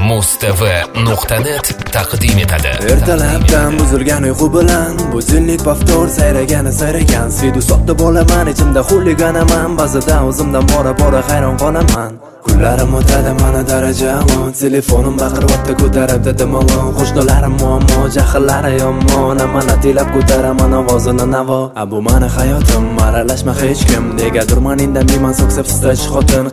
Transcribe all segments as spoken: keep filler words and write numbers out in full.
mustv nuqta net taqdim etadi. Ertalabdan buzilgan uyqu bilan bu zillik paftor sayragani sayragan Svidu sotda bo'laman, ichimda xuliganaman. Ba'zida o'zimdan bora-bora hayron qolaman. Kunlarim o'tadi mana darajamon, telefonim baqiryapti ko'tarib dedim olon. Qo'shnolarim muammo, jahllari yomon, mana tilab ko'taraman ovozini navo. A bu meni hayotim, aralashma hech kim. Negadir meningdan miyman so'ksab sizlash xotin.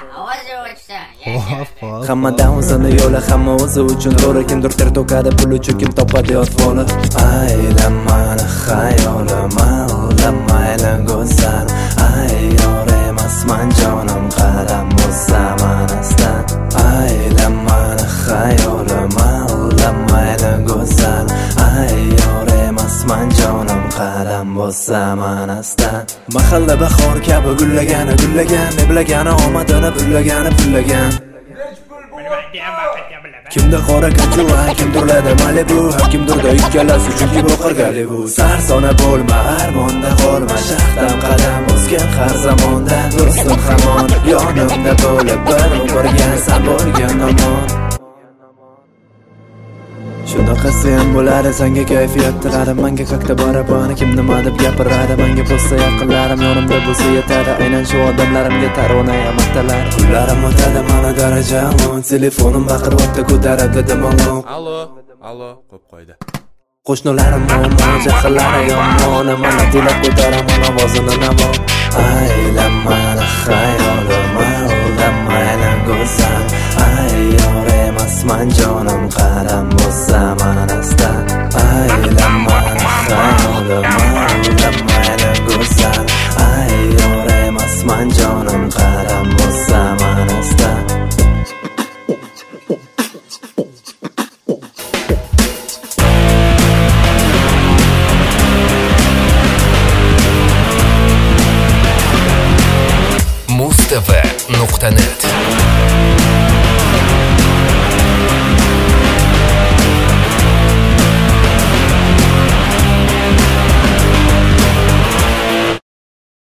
Hammadan o'zini yo'li, hamma o'zi uchun to'g'ri. Kimdir ter to'kadi, pul uchun kim topadi yotvo'li. Aylanmani xayolim, aldamayli go'zal. Ayyor emasman jonim, qadam bossaman astan. Aylanmani xayolim, aldamayli go'zal. Ayyor emasman jonim, qadam bossaman astan. Mahalla bahor kabi gullagan, gullagan, neblagani omadini pullagan, pullagan. Kimda qora kachua, kimdirlarda Malibu, kimdirda ikkalasi chunki boqar Galibu. Sarsona bo'lma, armonda qolma, shaxtam qadam bosgan har zamonda. Do'stim hamon yonimda bo'lib, bir umrga bo'lgan omon. Shunaqa sen bo'ladi, senga kayfiyat tiradi, menga kakta barabani kim nima deb gapiradi. Menga bo'lsa yaqinlarim yonimda bo'lsa yetadi, aynan shu odamlarimga tarona yamatalar. Kunlarim o'tadi mana darajamon, telefonim baqiryapti ko'tarib dedim olon. Allo, allo, qo'yib qo'ydi. Qo'shnolarim muammo, jahllari yomon, mana tilab ko'taraman ovozini navo. Aylanmani xayolim, aldamayli go'zal. Ayyor emasman jonim, qadam bossaman astan. Aylanmani xayolim, aldamayli go'zal. Ayyor emasman jonim, qadam bossaman astan. mustv nuqta net